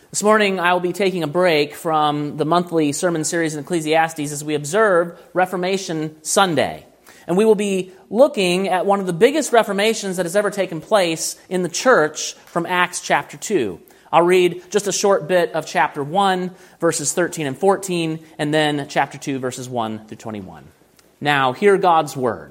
This morning, I will be taking a break from the monthly sermon series in Ecclesiastes as we observe Reformation Sunday. And we will be looking at one of the biggest reformations that has ever taken place in the church from Acts chapter 2. I'll read just a short bit of chapter 1, verses 13 and 14, and then chapter 2, verses 1 through 21. Now, hear God's word.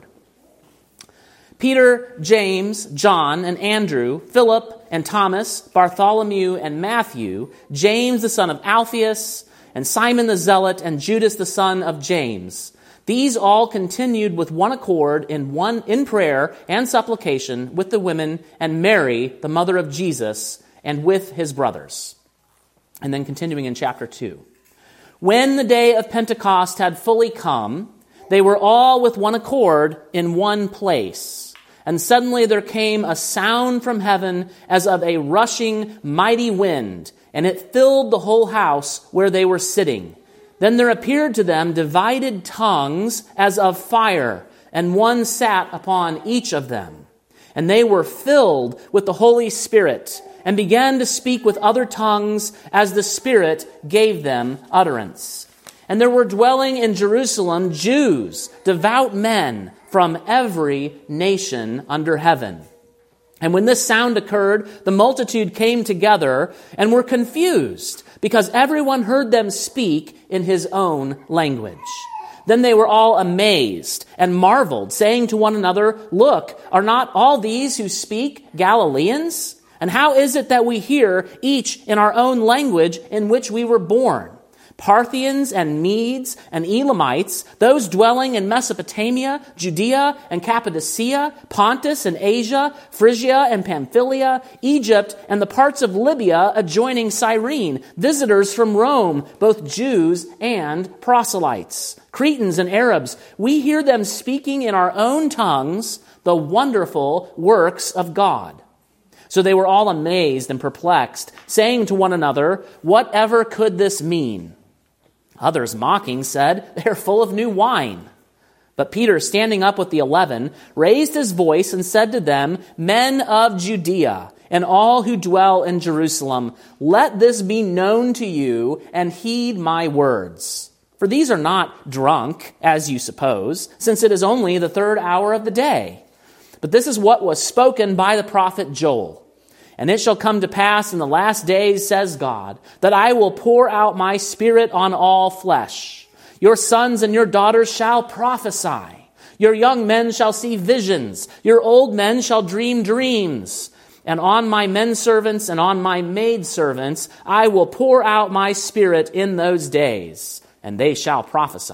Peter, James, John, and Andrew, Philip, and Thomas, Bartholomew, and Matthew, James the son of Alphaeus, and Simon the Zealot, and Judas the son of James. These all continued with one accord in prayer and supplication with the women and Mary, the mother of Jesus, and with his brothers. And then continuing in chapter 2. When the day of Pentecost had fully come, they were all with one accord in one place. And suddenly there came a sound from heaven as of a rushing mighty wind, and it filled the whole house where they were sitting. Then there appeared to them divided tongues as of fire, and one sat upon each of them. And they were filled with the Holy Spirit, and began to speak with other tongues as the Spirit gave them utterance. And there were dwelling in Jerusalem Jews, devout men, from every nation under heaven. And when this sound occurred, the multitude came together and were confused, because everyone heard them speak in his own language. Then they were all amazed and marveled, saying to one another, "Look, are not all these who speak Galileans? And how is it that we hear each in our own language in which we were born? Parthians and Medes and Elamites, those dwelling in Mesopotamia, Judea and Cappadocia, Pontus and Asia, Phrygia and Pamphylia, Egypt and the parts of Libya adjoining Cyrene, visitors from Rome, both Jews and proselytes, Cretans and Arabs, we hear them speaking in our own tongues the wonderful works of God." So they were all amazed and perplexed, saying to one another, "Whatever could this mean?" Others, mocking, said, "They are full of new wine." But Peter, standing up with the 11, raised his voice and said to them, "Men of Judea, and all who dwell in Jerusalem, let this be known to you, and heed my words. For these are not drunk, as you suppose, since it is only the 3rd hour of the day. But this is what was spoken by the prophet Joel. And it shall come to pass in the last days, says God, that I will pour out my Spirit on all flesh. Your sons and your daughters shall prophesy. Your young men shall see visions. Your old men shall dream dreams. And on my men servants and on my maid servants I will pour out my Spirit in those days, and they shall prophesy.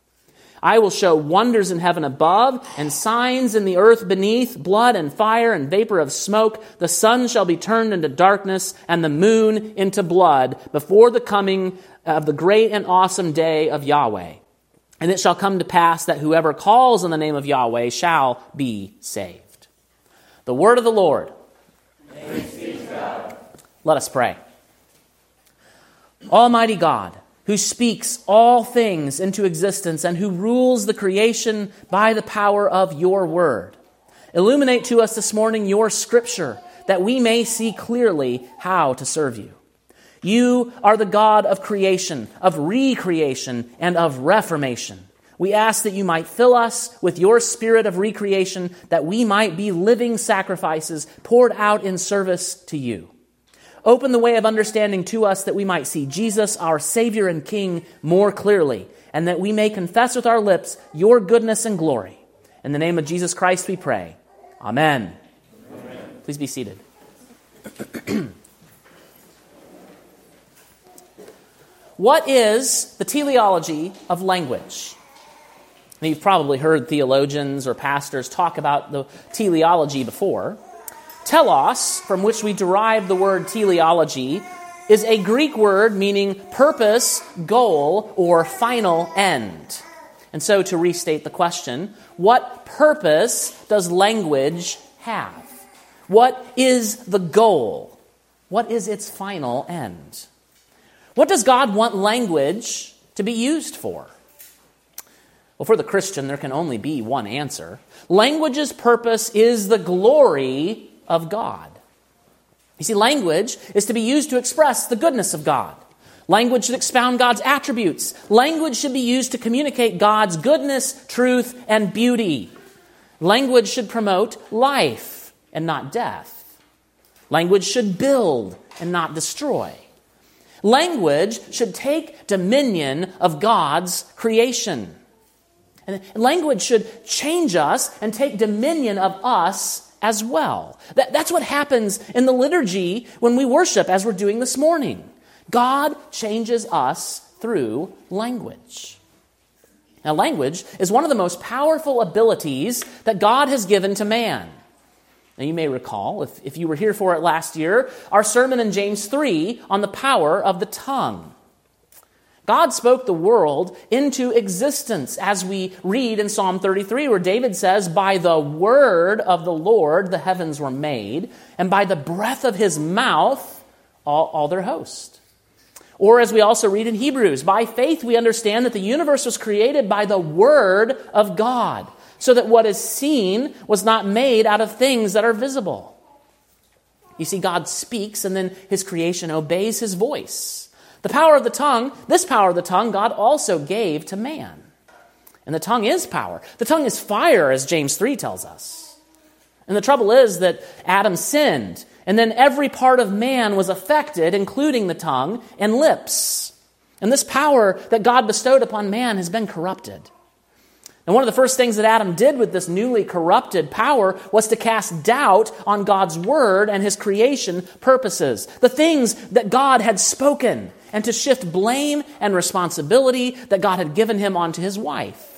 I will show wonders in heaven above and signs in the earth beneath, blood and fire and vapor of smoke. The sun shall be turned into darkness and the moon into blood before the coming of the great and awesome day of Yahweh. And it shall come to pass that whoever calls on the name of Yahweh shall be saved." The word of the Lord. Thanks be to God. Let us pray. Almighty God, who speaks all things into existence and who rules the creation by the power of your word, illuminate to us this morning your scripture that we may see clearly how to serve you. You are the God of creation, of recreation, and of reformation. We ask that you might fill us with your spirit of recreation, that we might be living sacrifices poured out in service to you. Open the way of understanding to us that we might see Jesus, our Savior and King, more clearly, and that we may confess with our lips your goodness and glory. In the name of Jesus Christ we pray. Amen. Amen. Please be seated. What is the teleology of language? Now, you've probably heard theologians or pastors talk about the teleology before. Telos, from which we derive the word teleology, is a Greek word meaning purpose, goal, or final end. And so to restate the question, what purpose does language have? What is the goal? What is its final end? What does God want language to be used for? Well, for the Christian, there can only be one answer. Language's purpose is the glory of God. You see, language is to be used to express the goodness of God. Language should expound God's attributes. Language should be used to communicate God's goodness, truth, and beauty. Language should promote life and not death. Language should build and not destroy. Language should take dominion of God's creation. And language should change us and take dominion of us as well. That's what happens in the liturgy when we worship, as we're doing this morning. God changes us through language. Now, language is one of the most powerful abilities that God has given to man. Now, you may recall, if you were here for it last year, our sermon in James 3 on the power of the tongue. God spoke the world into existence, as we read in Psalm 33, where David says, "By the word of the Lord the heavens were made, and by the breath of his mouth all their host." Or as we also read in Hebrews, "By faith we understand that the universe was created by the word of God, so that what is seen was not made out of things that are visible." You see, God speaks, and then his creation obeys his voice. The power of the tongue, this power of the tongue, God also gave to man. And the tongue is power. The tongue is fire, as James 3 tells us. And the trouble is that Adam sinned, and then every part of man was affected, including the tongue and lips. And this power that God bestowed upon man has been corrupted. And one of the first things that Adam did with this newly corrupted power was to cast doubt on God's word and his creation purposes, the things that God had spoken, and to shift blame and responsibility that God had given him onto his wife.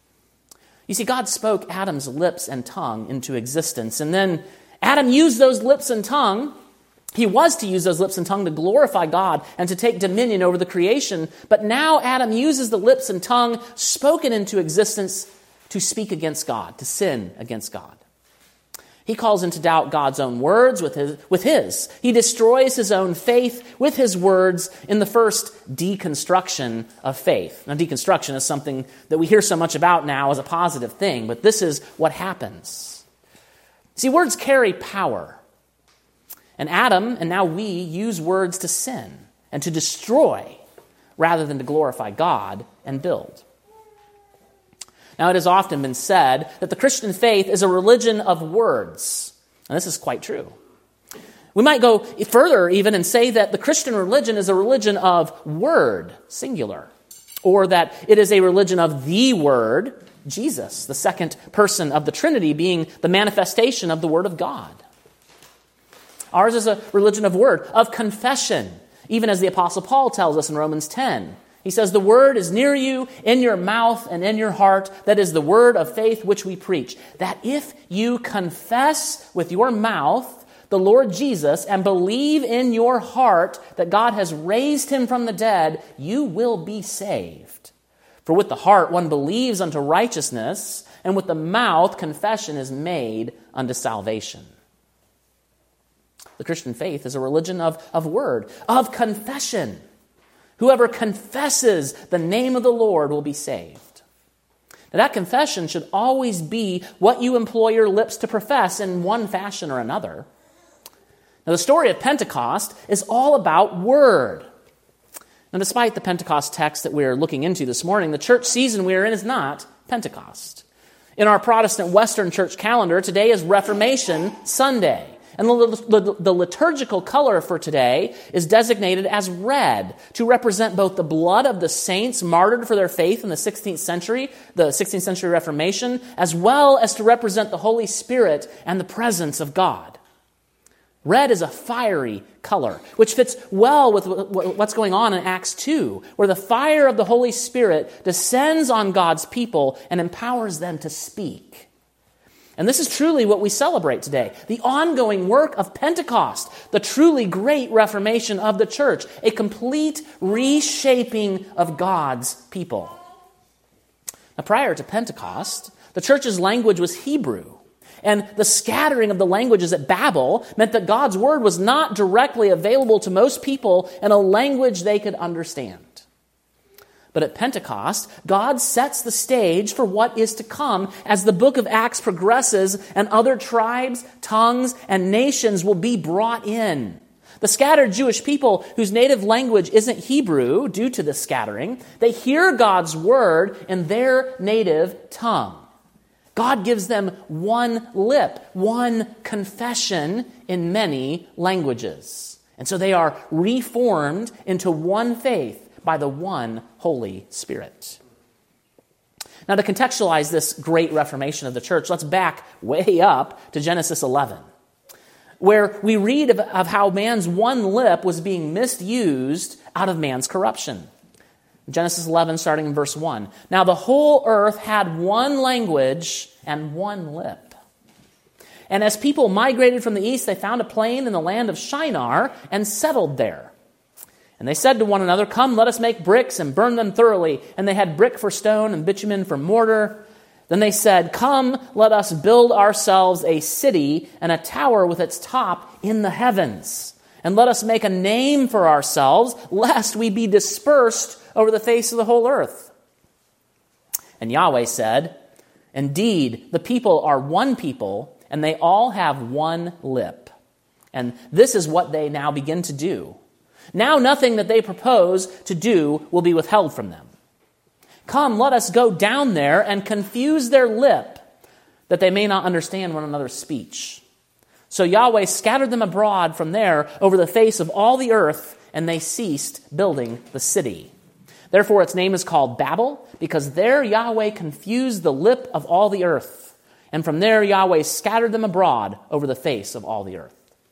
You see, God spoke Adam's lips and tongue into existence, and then Adam used those lips and tongue. He was to use those lips and tongue to glorify God and to take dominion over the creation. But now Adam uses the lips and tongue spoken into existence to speak against God, to sin against God. He calls into doubt God's own words with his. He destroys his own faith with his words in the first deconstruction of faith. Now, deconstruction is something that we hear so much about now as a positive thing, but this is what happens. See, words carry power. And Adam, and now we, use words to sin and to destroy rather than to glorify God and build. Now, it has often been said that the Christian faith is a religion of words. And this is quite true. We might go further even and say that the Christian religion is a religion of word, singular, or that it is a religion of the Word, Jesus, the second person of the Trinity, being the manifestation of the Word of God. Ours is a religion of word, of confession, even as the Apostle Paul tells us in Romans 10. He says, "The word is near you, in your mouth and in your heart. That is the word of faith which we preach. That if you confess with your mouth the Lord Jesus and believe in your heart that God has raised him from the dead, you will be saved. For with the heart one believes unto righteousness, and with the mouth confession is made unto salvation." The Christian faith is a religion of word, of confession. Whoever confesses the name of the Lord will be saved. Now, that confession should always be what you employ your lips to profess in one fashion or another. Now, the story of Pentecost is all about word. Now, despite the Pentecost text that we're looking into this morning, the church season we're in is not Pentecost. In our Protestant Western church calendar, today is Reformation Sunday. And the liturgical color for today is designated as red to represent both the blood of the saints martyred for their faith in the 16th century Reformation, as well as to represent the Holy Spirit and the presence of God. Red is a fiery color, which fits well with what's going on in Acts 2, where the fire of the Holy Spirit descends on God's people and empowers them to speak. And this is truly what we celebrate today, the ongoing work of Pentecost, the truly great reformation of the church, a complete reshaping of God's people. Now, prior to Pentecost, the church's language was Hebrew, and the scattering of the languages at Babel meant that God's word was not directly available to most people in a language they could understand. But at Pentecost, God sets the stage for what is to come as the book of Acts progresses and other tribes, tongues, and nations will be brought in. The scattered Jewish people whose native language isn't Hebrew due to the scattering, they hear God's word in their native tongue. God gives them one lip, one confession in many languages. And so they are reformed into one faith by the one Holy Spirit. Now, to contextualize this great reformation of the church, let's back way up to Genesis 11, where we read of how man's one lip was being misused out of man's corruption. Genesis 11, starting in verse 1. Now the whole earth had one language and one lip. And as people migrated from the east, they found a plain in the land of Shinar and settled there. And they said to one another, "Come, let us make bricks and burn them thoroughly." And they had brick for stone and bitumen for mortar. Then they said, "Come, let us build ourselves a city and a tower with its top in the heavens. And let us make a name for ourselves, lest we be dispersed over the face of the whole earth." And Yahweh said, "Indeed, the people are one people, and they all have one lip. And this is what they now begin to do. Now nothing that they propose to do will be withheld from them. Come, let us go down there and confuse their lip, that they may not understand one another's speech." So Yahweh scattered them abroad from there over the face of all the earth, and they ceased building the city. Therefore its name is called Babel, because there Yahweh confused the lip of all the earth. And from there Yahweh scattered them abroad over the face of all the earth.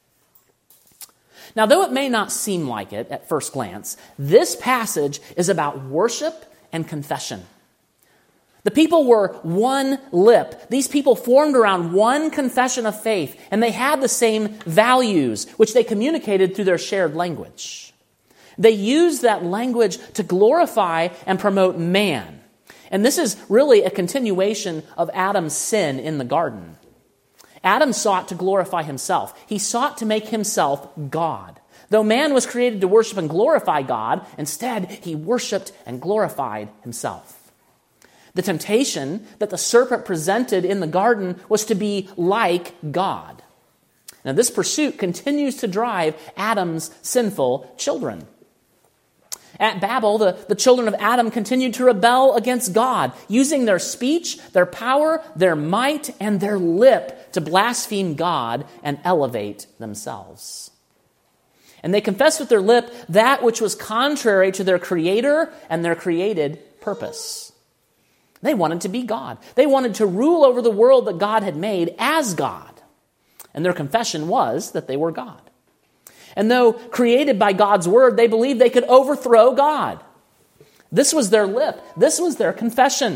Now, though it may not seem like it at first glance, this passage is about worship and confession. The people were one lip. These people formed around one confession of faith, and they had the same values, which they communicated through their shared language. They used that language to glorify and promote man. And this is really a continuation of Adam's sin in the garden. Adam sought to glorify himself. He sought to make himself God. Though man was created to worship and glorify God, instead he worshiped and glorified himself. The temptation that the serpent presented in the garden was to be like God. Now this pursuit continues to drive Adam's sinful children. At Babel, the children of Adam continued to rebel against God, using their speech, their power, their might, and their lip to blaspheme God and elevate themselves. And they confessed with their lip that which was contrary to their Creator and their created purpose. They wanted to be God. They wanted to rule over the world that God had made as God. And their confession was that they were God. And though created by God's word, they believed they could overthrow God. This was their lip. This was their confession.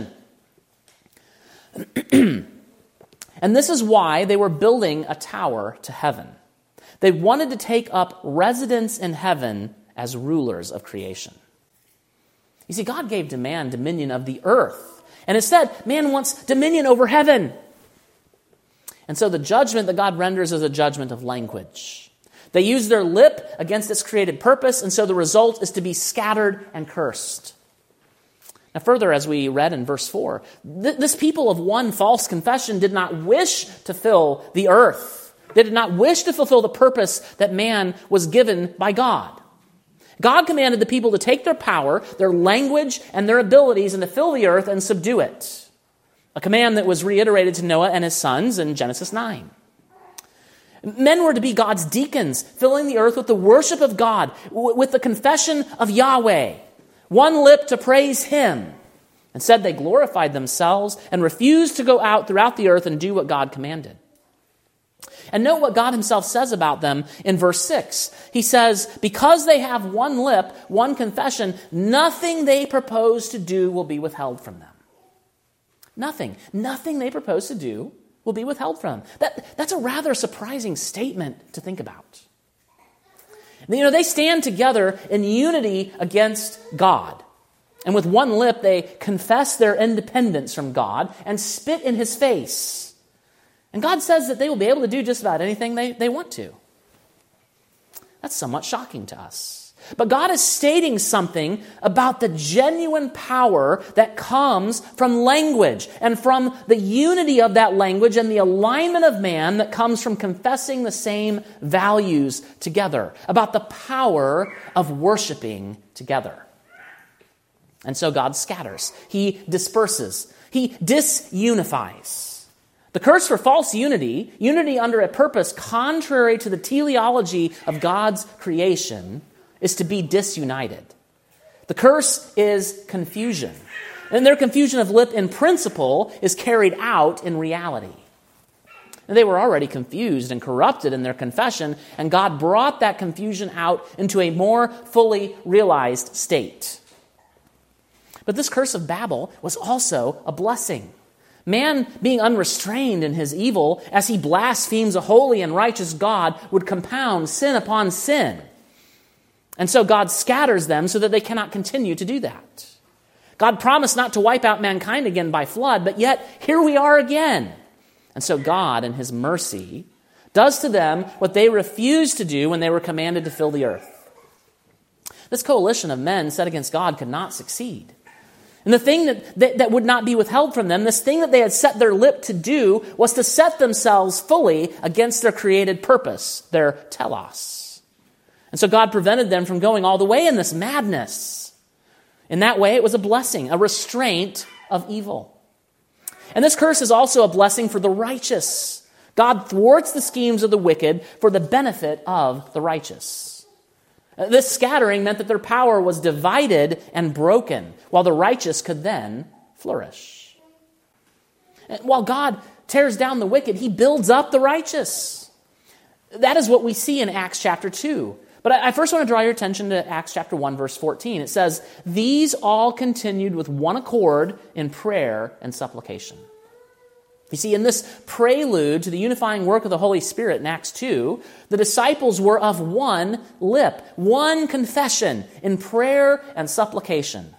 And this is why they were building a tower to heaven. They wanted to take up residence in heaven as rulers of creation. You see, God gave to man dominion of the earth. And instead, man wants dominion over heaven. And so the judgment that God renders is a judgment of language. They use their lip against its created purpose, and so the result is to be scattered and cursed. Now further, as we read in verse 4, this people of one false confession did not wish to fill the earth. They did not wish to fulfill the purpose that man was given by God. God commanded the people to take their power, their language, and their abilities and to fill the earth and subdue it. A command that was reiterated to Noah and his sons in Genesis 9. Men were to be God's deacons, filling the earth with the worship of God, with the confession of Yahweh. One lip to praise Him. Instead, they glorified themselves and refused to go out throughout the earth and do what God commanded. And note what God Himself says about them in verse 6. He says, because they have one lip, one confession, nothing they propose to do will be withheld from them. Nothing they propose to do will be withheld from them. That's a rather surprising statement to think about. They stand together in unity against God. And with one lip, they confess their independence from God and spit in His face. And God says that they will be able to do just about anything they want to. That's somewhat shocking to us. But God is stating something about the genuine power that comes from language and from the unity of that language and the alignment of man that comes from confessing the same values together, about the power of worshiping together. And so God scatters. He disperses. He disunifies. The curse for false unity, unity under a purpose contrary to the teleology of God's creation, is to be disunited. The curse is confusion. And their confusion of lip in principle is carried out in reality. And they were already confused and corrupted in their confession, and God brought that confusion out into a more fully realized state. But this curse of Babel was also a blessing. Man, being unrestrained in his evil, as he blasphemes a holy and righteous God, would compound sin upon sin. And so God scatters them so that they cannot continue to do that. God promised not to wipe out mankind again by flood, but yet here we are again. And so God, in his mercy, does to them what they refused to do when they were commanded to fill the earth. This coalition of men set against God could not succeed. And the thing that would not be withheld from them, this thing that they had set their lip to do, was to set themselves fully against their created purpose, their telos. And so God prevented them from going all the way in this madness. In that way, it was a blessing, a restraint of evil. And this curse is also a blessing for the righteous. God thwarts the schemes of the wicked for the benefit of the righteous. This scattering meant that their power was divided and broken, while the righteous could then flourish. And while God tears down the wicked, he builds up the righteous. That is what we see in Acts chapter 2. But I first want to draw your attention to Acts chapter 1, verse 14. It says, "These all continued with one accord in prayer and supplication." You see, in this prelude to the unifying work of the Holy Spirit in Acts 2, the disciples were of one lip, one confession in prayer and supplication.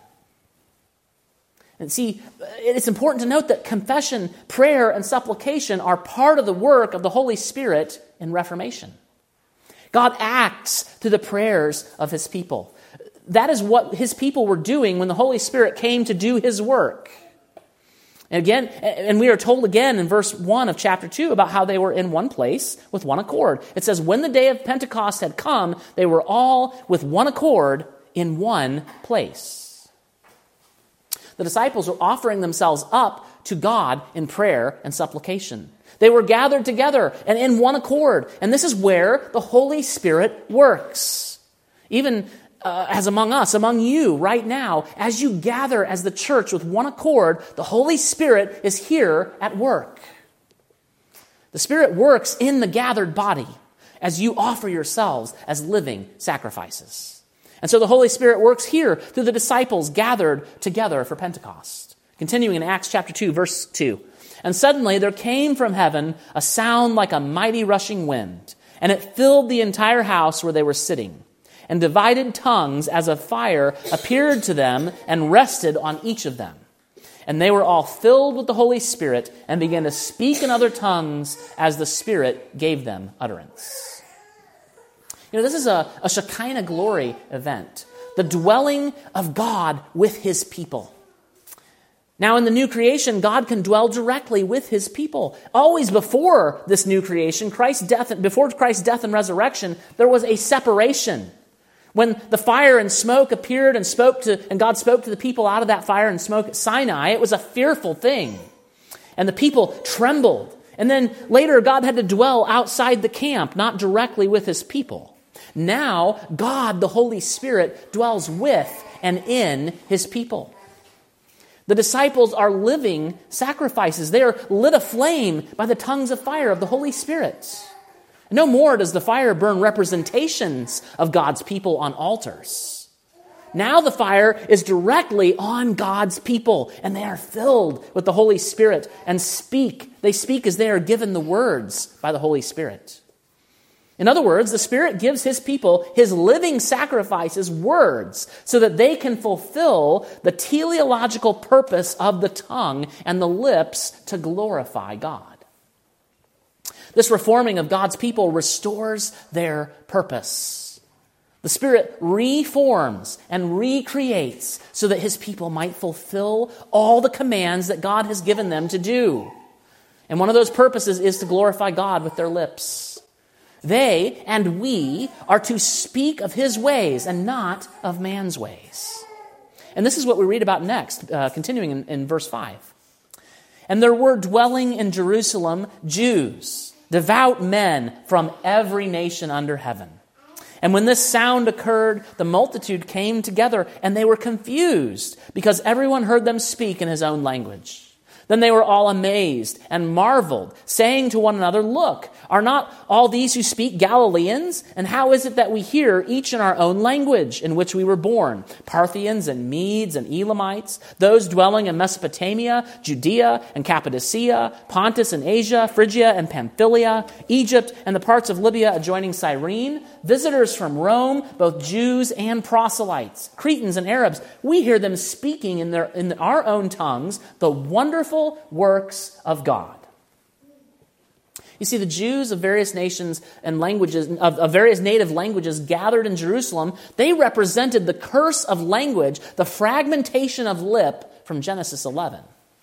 And see, it's important to note that confession, prayer, and supplication are part of the work of the Holy Spirit in Reformation. God acts through the prayers of his people. That is what his people were doing when the Holy Spirit came to do his work. And again, and we are told again in verse 1 of chapter 2 about how they were in one place with one accord. It says, when the day of Pentecost had come, they were all with one accord in one place. The disciples were offering themselves up to God in prayer and supplication. They were gathered together and in one accord. And this is where the Holy Spirit works. Even as among us, among you right now, as you gather as the church with one accord, the Holy Spirit is here at work. The Spirit works in the gathered body as you offer yourselves as living sacrifices. And so the Holy Spirit works here through the disciples gathered together for Pentecost. Continuing in Acts chapter 2, verse 2. "And suddenly there came from heaven a sound like a mighty rushing wind, and it filled the entire house where they were sitting. And divided tongues as of fire appeared to them and rested on each of them. And they were all filled with the Holy Spirit and began to speak in other tongues as the Spirit gave them utterance." You know, this is a Shekinah glory event, the dwelling of God with his people. Now, in the new creation, God can dwell directly with his people. Always before this new creation, before Christ's death and resurrection, there was a separation. When the fire and smoke appeared and God spoke to the people out of that fire and smoke at Sinai, it was a fearful thing. And the people trembled. And then later, God had to dwell outside the camp, not directly with his people. Now, God, the Holy Spirit, dwells with and in his people. The disciples are living sacrifices. They are lit aflame by the tongues of fire of the Holy Spirit. No more does the fire burn representations of God's people on altars. Now the fire is directly on God's people, and they are filled with the Holy Spirit and speak. They speak as they are given the words by the Holy Spirit. In other words, the Spirit gives his people, his living sacrifices, words, so that they can fulfill the teleological purpose of the tongue and the lips to glorify God. This reforming of God's people restores their purpose. The Spirit reforms and recreates so that his people might fulfill all the commands that God has given them to do. And one of those purposes is to glorify God with their lips. They and we are to speak of his ways and not of man's ways. And this is what we read about next, continuing in verse 5. And there were dwelling in Jerusalem Jews, devout men from every nation under heaven. And when this sound occurred, the multitude came together, and they were confused, because everyone heard them speak in his own language. Then they were all amazed and marveled, saying to one another, "Look, are not all these who speak Galileans? And how is it that we hear each in our own language in which we were born? Parthians and Medes and Elamites, those dwelling in Mesopotamia, Judea and Cappadocia, Pontus and Asia, Phrygia and Pamphylia, Egypt and the parts of Libya adjoining Cyrene, visitors from Rome, both Jews and proselytes, Cretans and Arabs. We hear them speaking in our own tongues the wonderful works of God." You see, the Jews of various nations and languages, of various native languages gathered in Jerusalem, they represented the curse of language, the fragmentation of lip from Genesis 11.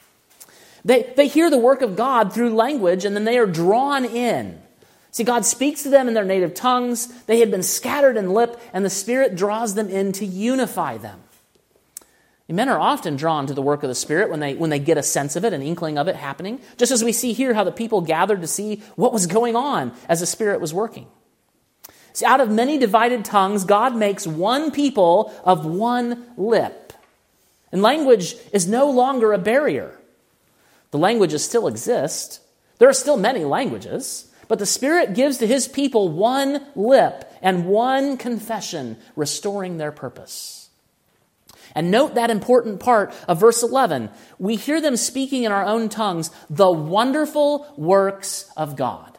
They hear the work of God through language, and then they are drawn in. See, God speaks to them in their native tongues. They had been scattered in lip, and the Spirit draws them in to unify them. Men are often drawn to the work of the Spirit when they get a sense of it, an inkling of it happening, just as we see here how the people gathered to see what was going on as the Spirit was working. See, out of many divided tongues, God makes one people of one lip. And language is no longer a barrier. The languages still exist. There are still many languages, but the Spirit gives to his people one lip and one confession, restoring their purpose. And note that important part of verse 11. We hear them speaking in our own tongues the wonderful works of God.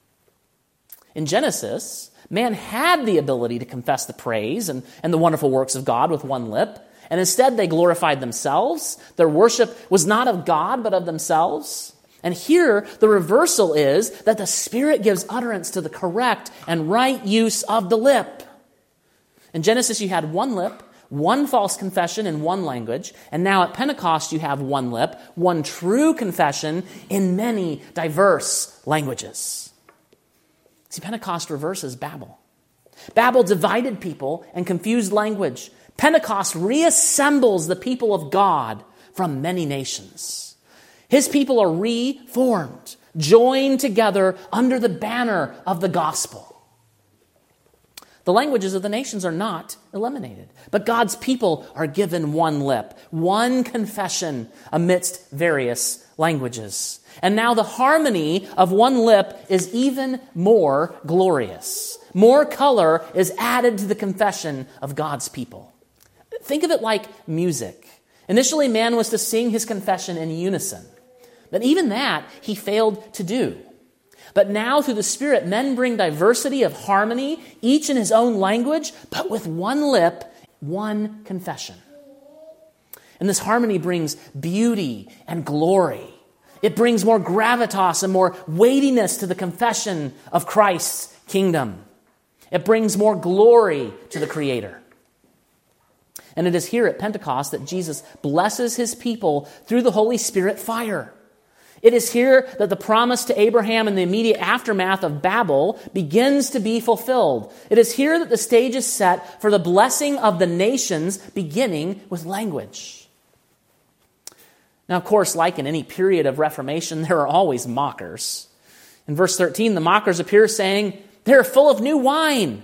In Genesis, man had the ability to confess the praise and the wonderful works of God with one lip, and instead they glorified themselves. Their worship was not of God, but of themselves. And here, the reversal is that the Spirit gives utterance to the correct and right use of the lip. In Genesis, you had one lip, one false confession in one language, and now at Pentecost you have one lip, one true confession in many diverse languages. See, Pentecost reverses Babel. Babel divided people and confused language. Pentecost reassembles the people of God from many nations. His people are reformed, joined together under the banner of the gospel. The languages of the nations are not eliminated, but God's people are given one lip, one confession amidst various languages. And now the harmony of one lip is even more glorious. More color is added to the confession of God's people. Think of it like music. Initially, man was to sing his confession in unison, but even that he failed to do. But now, through the Spirit, men bring diversity of harmony, each in his own language, but with one lip, one confession. And this harmony brings beauty and glory. It brings more gravitas and more weightiness to the confession of Christ's kingdom. It brings more glory to the Creator. And it is here at Pentecost that Jesus blesses his people through the Holy Spirit fire. It is here that the promise to Abraham in the immediate aftermath of Babel begins to be fulfilled. It is here that the stage is set for the blessing of the nations, beginning with language. Now, of course, like in any period of Reformation, there are always mockers. In verse 13, the mockers appear saying, "They're full of new wine."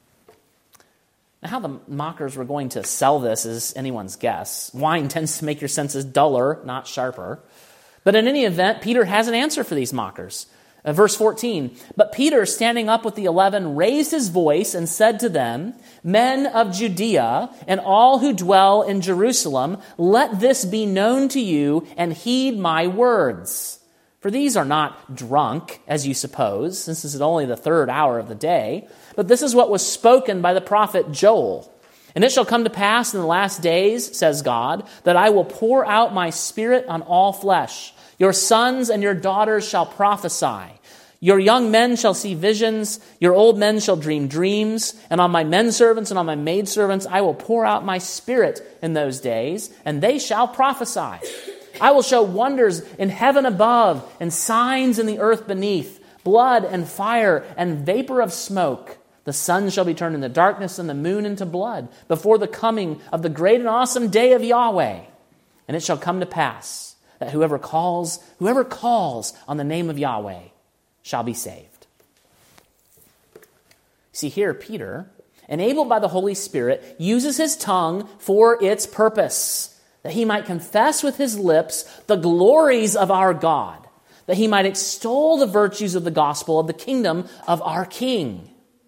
Now, how the mockers were going to sell this is anyone's guess. Wine tends to make your senses duller, not sharper. But in any event, Peter has an answer for these mockers. Verse 14, "But Peter, standing up with the 11, raised his voice and said to them, 'Men of Judea and all who dwell in Jerusalem, let this be known to you and heed my words. For these are not drunk, as you suppose, since this is only the 3rd hour of the day, but this is what was spoken by the prophet Joel. And it shall come to pass in the last days, says God, that I will pour out my Spirit on all flesh. Your sons and your daughters shall prophesy. Your young men shall see visions, your old men shall dream dreams, and on my men servants and on my maid servants I will pour out my Spirit in those days, and they shall prophesy. I will show wonders in heaven above and signs in the earth beneath, blood and fire and vapor of smoke. The sun shall be turned into darkness and the moon into blood before the coming of the great and awesome day of Yahweh. And it shall come to pass that whoever calls on the name of Yahweh shall be saved. See here, Peter, enabled by the Holy Spirit, uses his tongue for its purpose, that he might confess with his lips the glories of our God, that he might extol the virtues of the gospel of the kingdom of our King.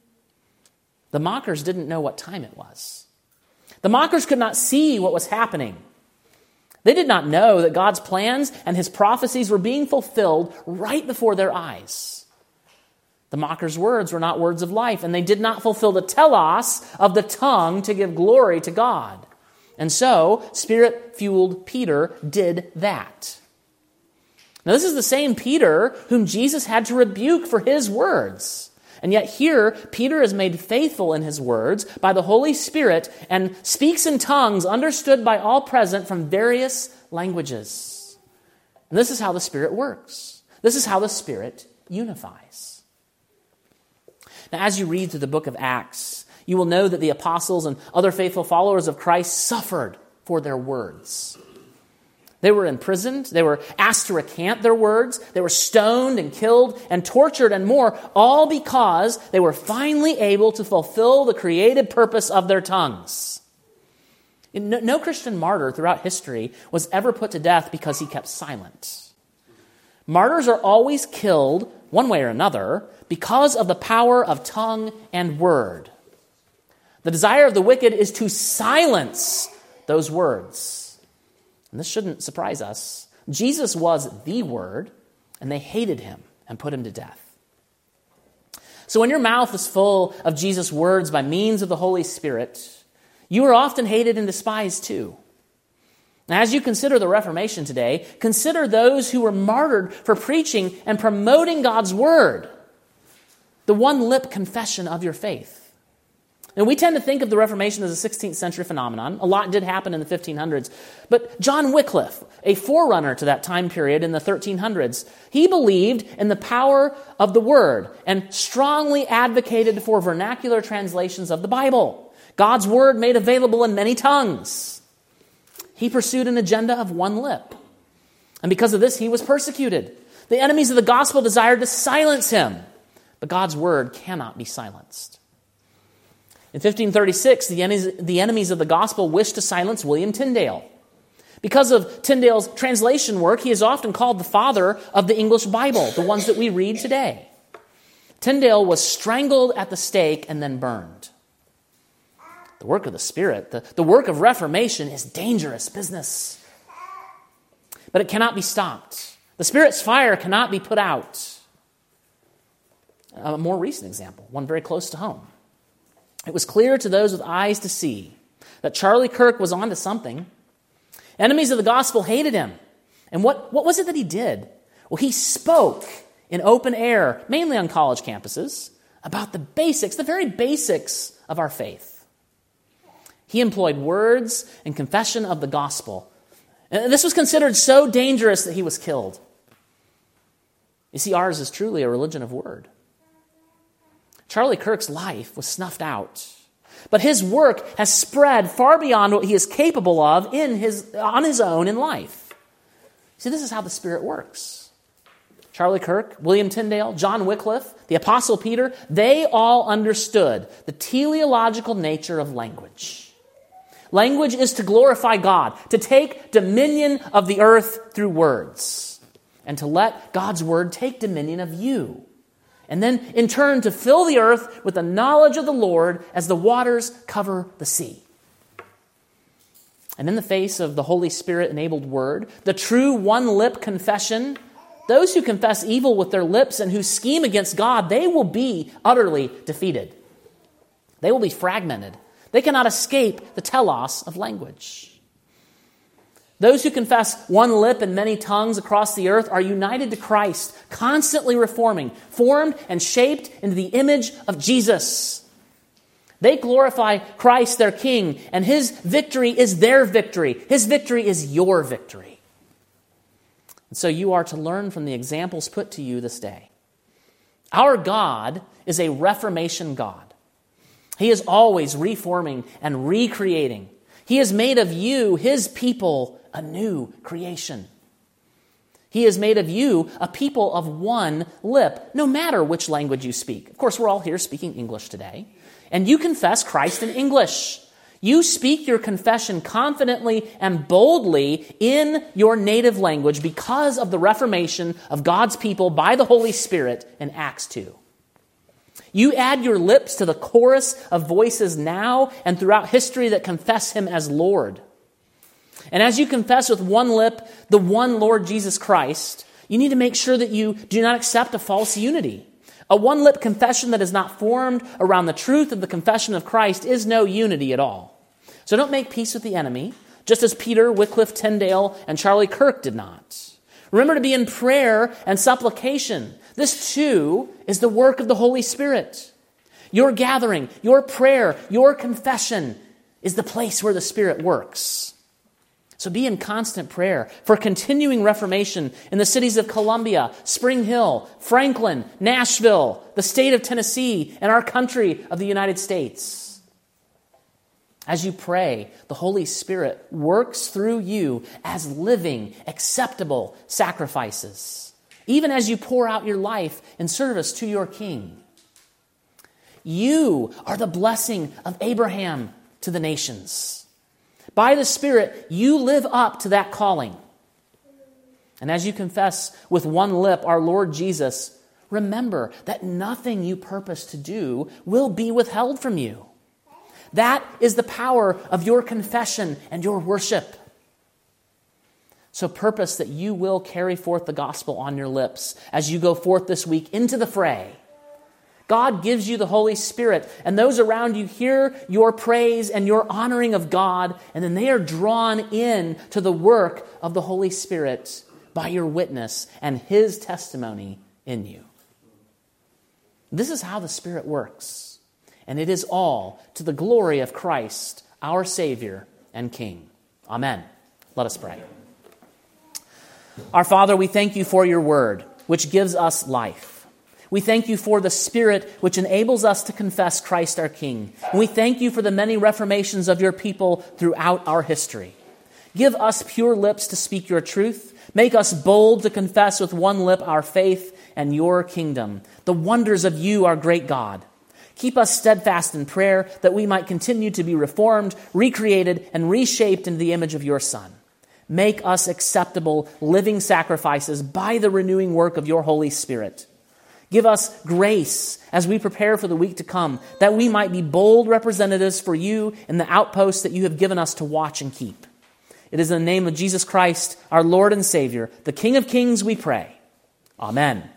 The mockers didn't know what time it was. The mockers could not see what was happening. They did not know that God's plans and his prophecies were being fulfilled right before their eyes. The mockers' words were not words of life, and they did not fulfill the telos of the tongue to give glory to God. And so, Spirit-fueled Peter did that. Now, this is the same Peter whom Jesus had to rebuke for his words. And yet here, Peter is made faithful in his words by the Holy Spirit and speaks in tongues understood by all present from various languages. And this is how the Spirit works. This is how the Spirit unifies. Now, as you read through the book of Acts, you will know that the apostles and other faithful followers of Christ suffered for their words. They were imprisoned. They were asked to recant their words. They were stoned and killed and tortured and more, all because they were finally able to fulfill the created purpose of their tongues. No Christian martyr throughout history was ever put to death because he kept silent. Martyrs are always killed, one way or another, because of the power of tongue and word. The desire of the wicked is to silence those words. And this shouldn't surprise us. Jesus was the Word, and they hated him and put him to death. So when your mouth is full of Jesus' words by means of the Holy Spirit, you are often hated and despised too. Now, as you consider the Reformation today, consider those who were martyred for preaching and promoting God's Word, the one-lip confession of your faith. And we tend to think of the Reformation as a 16th century phenomenon. A lot did happen in the 1500s. But John Wycliffe, a forerunner to that time period in the 1300s, he believed in the power of the Word and strongly advocated for vernacular translations of the Bible. God's Word made available in many tongues. He pursued an agenda of one lip. And because of this, he was persecuted. The enemies of the gospel desired to silence him. But God's Word cannot be silenced. In 1536, the enemies of the gospel wished to silence William Tyndale. Because of Tyndale's translation work, he is often called the father of the English Bible, the ones that we read today. Tyndale was strangled at the stake and then burned. The work of the Spirit, the work of Reformation is dangerous business. But it cannot be stopped. The Spirit's fire cannot be put out. A more recent example, one very close to home. It was clear to those with eyes to see that Charlie Kirk was onto something. Enemies of the gospel hated him. And what was it that he did? Well, he spoke in open air, mainly on college campuses, about the basics, the very basics of our faith. He employed words and confession of the gospel. And this was considered so dangerous that he was killed. You see, ours is truly a religion of word. Charlie Kirk's life was snuffed out, but his work has spread far beyond what he is capable of on his own in life. See, this is how the Spirit works. Charlie Kirk, William Tyndale, John Wycliffe, the Apostle Peter, they all understood the teleological nature of language. Language is to glorify God, to take dominion of the earth through words, and to let God's word take dominion of you. And then, in turn, to fill the earth with the knowledge of the Lord as the waters cover the sea. And in the face of the Holy Spirit-enabled word, the true one-lip confession, those who confess evil with their lips and who scheme against God, they will be utterly defeated. They will be fragmented. They cannot escape the telos of language. Those who confess one lip and many tongues across the earth are united to Christ, constantly reforming, formed and shaped into the image of Jesus. They glorify Christ, their King, and His victory is their victory. His victory is your victory. And so you are to learn from the examples put to you this day. Our God is a reformation God. He is always reforming and recreating. He has made of you, His people, a new creation. He has made of you a people of one lip, no matter which language you speak. Of course, we're all here speaking English today. And you confess Christ in English. You speak your confession confidently and boldly in your native language because of the reformation of God's people by the Holy Spirit in Acts 2. You add your lips to the chorus of voices now and throughout history that confess Him as Lord. And as you confess with one lip the one Lord Jesus Christ, you need to make sure that you do not accept a false unity. A one-lip confession that is not formed around the truth of the confession of Christ is no unity at all. So don't make peace with the enemy, just as Peter, Wycliffe, Tyndale, and Charlie Kirk did not. Remember to be in prayer and supplication. This too is the work of the Holy Spirit. Your gathering, your prayer, your confession is the place where the Spirit works. So be in constant prayer for continuing reformation in the cities of Columbia, Spring Hill, Franklin, Nashville, the state of Tennessee, and our country of the United States. As you pray, the Holy Spirit works through you as living, acceptable sacrifices, even as you pour out your life in service to your King. You are the blessing of Abraham to the nations. By the Spirit, you live up to that calling. And as you confess with one lip our Lord Jesus, remember that nothing you purpose to do will be withheld from you. That is the power of your confession and your worship. So purpose that you will carry forth the gospel on your lips as you go forth this week into the fray. God gives you the Holy Spirit, and those around you hear your praise and your honoring of God, and then they are drawn in to the work of the Holy Spirit by your witness and His testimony in you. This is how the Spirit works, and it is all to the glory of Christ, our Savior and King. Amen. Let us pray. Our Father, we thank you for your word, which gives us life. We thank you for the Spirit which enables us to confess Christ our King. And we thank you for the many reformations of your people throughout our history. Give us pure lips to speak your truth. Make us bold to confess with one lip our faith and your kingdom, the wonders of you, our great God. Keep us steadfast in prayer that we might continue to be reformed, recreated, and reshaped into the image of your Son. Make us acceptable, living sacrifices by the renewing work of your Holy Spirit. Give us grace as we prepare for the week to come, that we might be bold representatives for you in the outposts that you have given us to watch and keep. It is in the name of Jesus Christ, our Lord and Savior, the King of Kings, we pray. Amen.